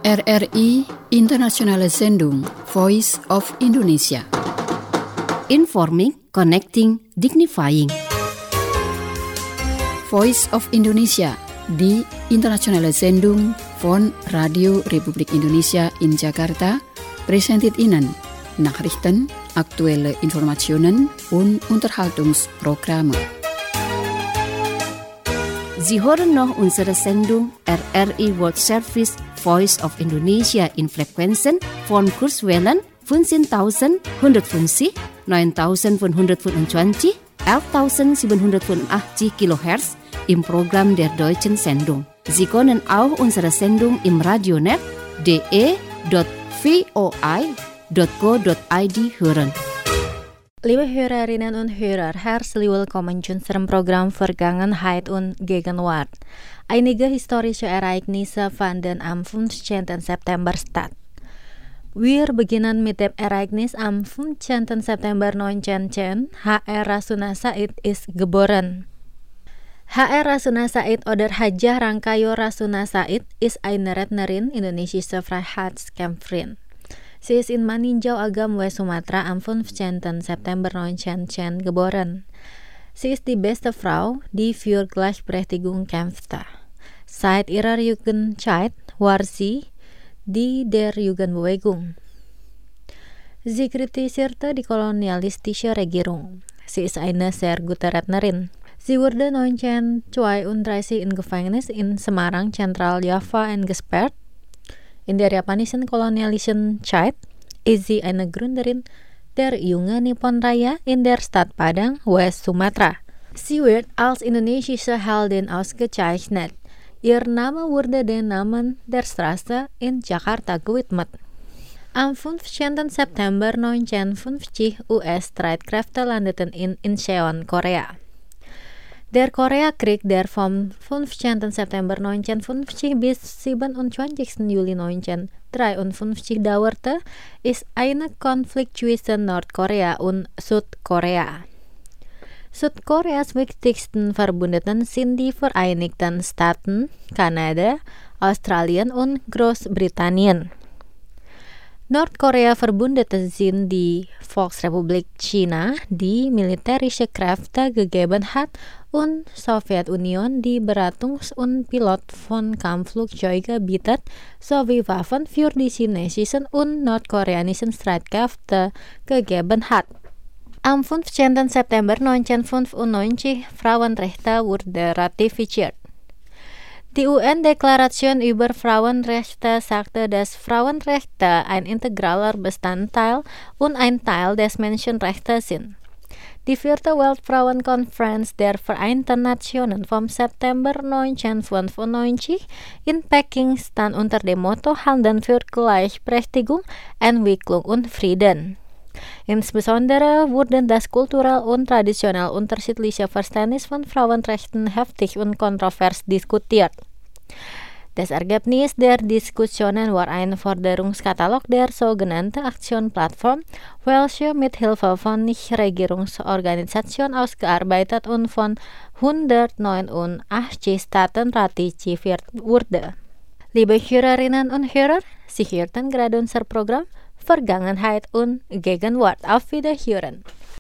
RRI Internationale Sendung Voice of Indonesia. Informing, connecting, dignifying. Voice of Indonesia di Internationale Sendung von Radio Republik Indonesia in Jakarta presented Ihnen Nachrichten, aktuelle Informationen und Unterhaltungsprogramme. Sie hören noch unsere Sendung RRI World Service Voice of Indonesia in Frequenzen von Kurzwellen 15.150, 9.525, 11.785 kHz im Programm der Deutschen Sendung. Sie können auch unsere Sendung im Radionet de.voi.co.id hören. Liebe Hörerinnen und Hörer, herzlich willkommen zu unserem Programm Vergangenheit und Gegenwart. Einige historische Ereignisse fanden am 15. September statt. Wir beginnen mit dem Ereignis am 15. September 1910. H.R. Rasuna Said ist geboren. H.R. Rasuna Said oder Hajah Rangkayo Rasuna Said ist eine Rednerin, indonesische Freiheitskämpferin. Sie ist in Maninjau Agam, West Sumatra am 15. September 1910 geboren. Sie ist die beste Frau, die für Gleichberechtigung kämpfte. Seit ihrer Jugendzeit war sie die der Jugendbewegung. Sie kritisierte die kolonialistische Regierung. Sie ist eine sehr gute Rednerin. Sie wurde 1932 im Gefängnis in Semarang, Zentral-Java eingesperrt. In der japanischen kolonialistischen Zeit ist sie eine Gründerin der Junge Nippon Raya in der Stadt Padang, West Sumatra. Sie wird als indonesische Heldin ausgezeichnet. Ihr Name wurde den Namen der Straße in Jakarta gewidmet. Am 15. September 1950 US-Streitkräfte landeten in Incheon, Korea. Der Koreakrieg, der vom 15. September 1950 bis 27. Juli 1953 dauerte, ist ein Konflikt zwischen Nordkorea und Südkorea. Südkoreas wichtigsten Verbündeten sind die Vereinigten Staaten, Kanada, Australien und Großbritannien. Nordkorea Verbündete sind die Volksrepublik China, die militärische Kräfte gegeben hat, und Sowjetunion, die Beratungs- und Pilot von Kampfflugzeugen bietet, sowie Waffen für die chinesischen und nordkoreanischen Streitkräfte gegeben hat. Am 15. September 1995 Frauenrechte wurde ratifiziert. Die UN-Deklaration über Frauenrechte sagte, dass Frauenrechte ein integraler Bestandteil und ein Teil des Menschenrechts sind. Die 4. Weltfrauenkonferenz der Vereinten Nationen vom September 1995 in Peking stand unter dem Motto Handeln für Gleichberechtigung, Entwicklung und Frieden. Insbesondere wurden das kulturell und traditionell unterschiedliche Verständnis von Frauenrechten heftig und kontrovers diskutiert. Das Ergebnis der Diskussionen war ein Forderungskatalog der sogenannten Aktionsplattform, welche mit Hilfe von Nichtregierungsorganisationen ausgearbeitet und von 189 Staaten ratifiziert wurde. Liebe Hörerinnen und Hörer, Sie hörten gerade unser Programm Vergangenheit und Gegenwart. Auf Wiederhören.